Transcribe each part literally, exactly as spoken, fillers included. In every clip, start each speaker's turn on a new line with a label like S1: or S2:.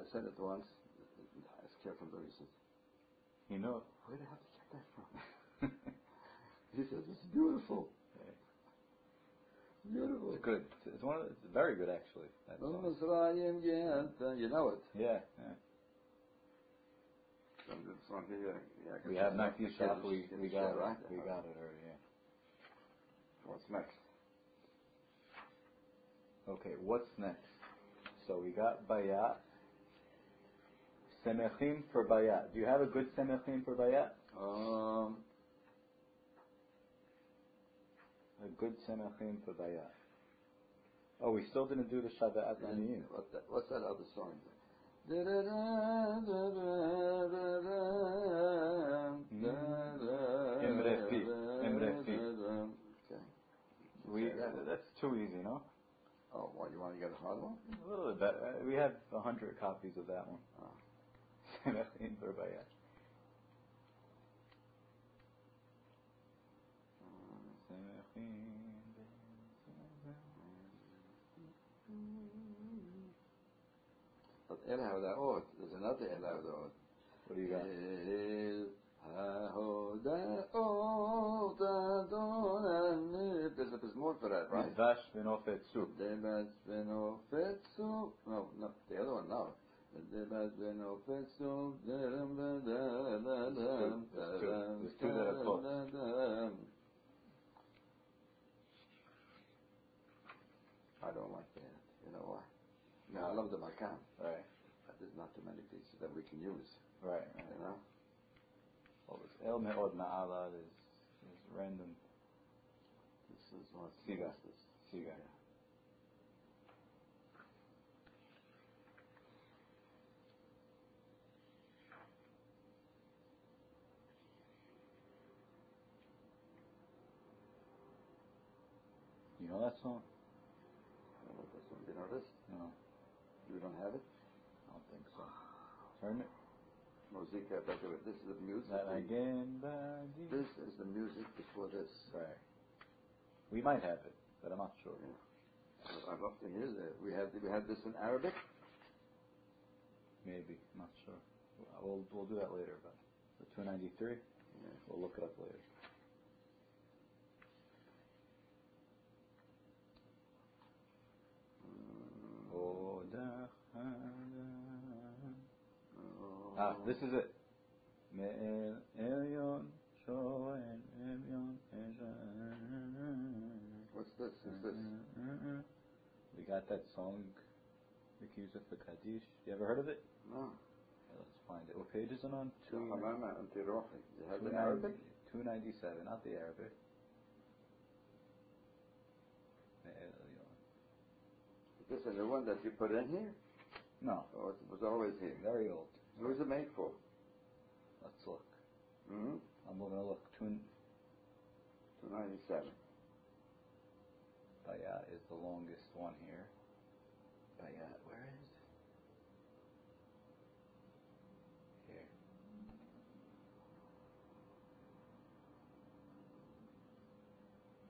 S1: said it once. It's careful though, he says.
S2: You know.
S1: Where the hell did you get that from? He says, it's beautiful.
S2: Okay.
S1: Beautiful.
S2: It's good. It's, it's one of the, it's very good actually. That song.
S1: You know it.
S2: Yeah, yeah.
S1: Song here, yeah,
S2: we have Naki Shah, we,
S1: we,
S2: we got it,
S1: right?
S2: we got it already, yeah.
S1: What's next?
S2: Okay, what's next? So we got Bayat. Semechim for Bayat. Do you have a good Semechim for Bayat?
S1: Um,
S2: a good Semechim for Bayat. Oh, we still didn't do the Shavat Aniyim.
S1: What that, what's that other song?
S2: Imrefi. Imrefi.
S1: Okay.
S2: We, that, that's too easy, no?
S1: Oh, what, you want to get a hard one?
S2: A little bit. Uh, we have a hundred copies of that one.
S1: Oh.
S2: Semechim for Bayat.
S1: But El Ha'oda'ot, there's another El Ha'oda'ot.
S2: What do you got?
S1: El Ha'oda'ot Adonai. There's a there's more for that, right?
S2: Midvash v'nofetzu.
S1: Midvash v'nofetzu. No, no, the other one, no. Midvash v'nofetzu.
S2: There's two that are close.
S1: I don't like that. You know why? No, I love the Makam.
S2: Right.
S1: But there's not too many pieces that we can use.
S2: Right, right.
S1: You know?
S2: Well, this El Me'od Na'ala is, is random.
S1: This is what
S2: Siga.
S1: This.
S2: Siga.
S1: Yeah.
S2: You know that song?
S1: I don't know this one. You know this?
S2: No.
S1: You don't have it?
S2: I don't think so. Turn it.
S1: Muzika, but this is the music.
S2: That again,
S1: this is the music before this.
S2: Right. We might have it, but I'm not sure.
S1: Yeah. I'd love to hear that. We have, we have this in Arabic?
S2: Maybe. I'm not sure. We'll, we'll do that later, but the two ninety-three?
S1: Yeah.
S2: We'll look it up later. Oh, ah, this is it.
S1: What's this? What's this?
S2: We got that song, Ricky Yusuf the Kaddish. You ever heard of it?
S1: No.
S2: Okay, let's find it. What page is it on? Two.
S1: You have the Arabic?
S2: two ninety-seven, not the Arabic.
S1: Is this a new one that you put in here?
S2: No.
S1: Oh, it was always here.
S2: Very old.
S1: Who was it made for?
S2: Let's look.
S1: Mm-hmm.
S2: I'm going to look. two
S1: ninety-seven.
S2: Bayat is the longest one here. Bayat, where is it? Here.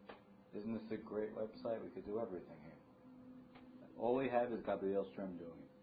S2: Isn't this a great website? We could do everything here. All we have is Gabriel Strum doing it.